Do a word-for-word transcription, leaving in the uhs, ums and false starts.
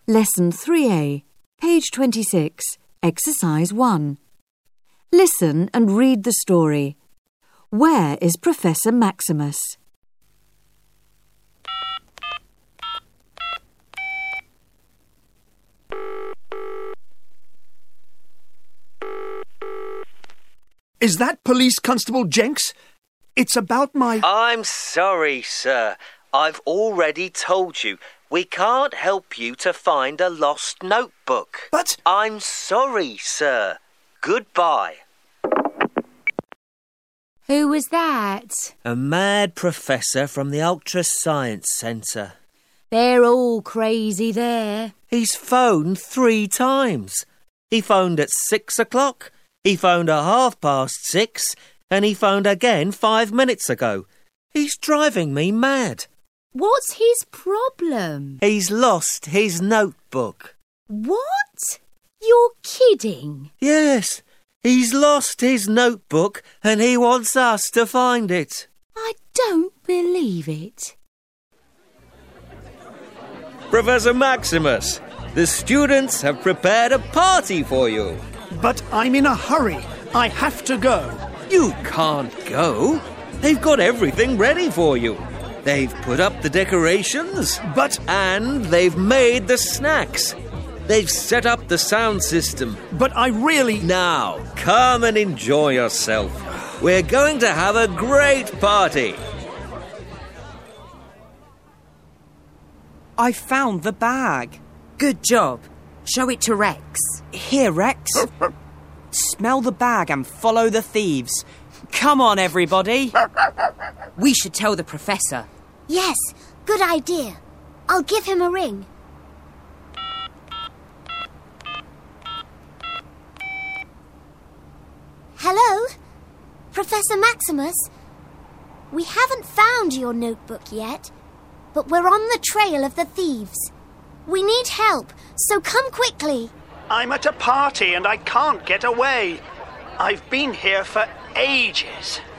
Lesson three A, page twenty-six, Exercise one. Listen and read the story. Where is Professor Maximus? Is that Police Constable Jenks? It's about my... I'm sorry, sir. I've already told you. We can't help you to find a lost notebook. But... I'm sorry, sir. Goodbye. Who was that? A mad professor from the Ultra Science Centre. They're all crazy there. He's phoned three times. He phoned at six o'clock, he phoned at half past six, and he phoned again five minutes ago. He's driving me mad. What's his problem? He's lost his notebook. What? You're kidding? Yes, he's lost his notebook and he wants us to find it. I don't believe it. Professor Maximus, the students have prepared a party for you. But I'm in a hurry. I have to go. You can't go. They've got everything ready for you. They've put up the decorations. But... And they've made the snacks. They've set up the sound system. But I really... Now, come and enjoy yourself. We're going to have a great party. I found the bag. Good job. Show it to Rex. Here, Rex. Smell the bag and follow the thieves. Come on, everybody. We should tell the professor. Yes, good idea. I'll give him a ring. Hello? Professor Maximus? We haven't found your notebook yet, but we're on the trail of the thieves. We need help, so come quickly. I'm at a party and I can't get away. I've been here for ages.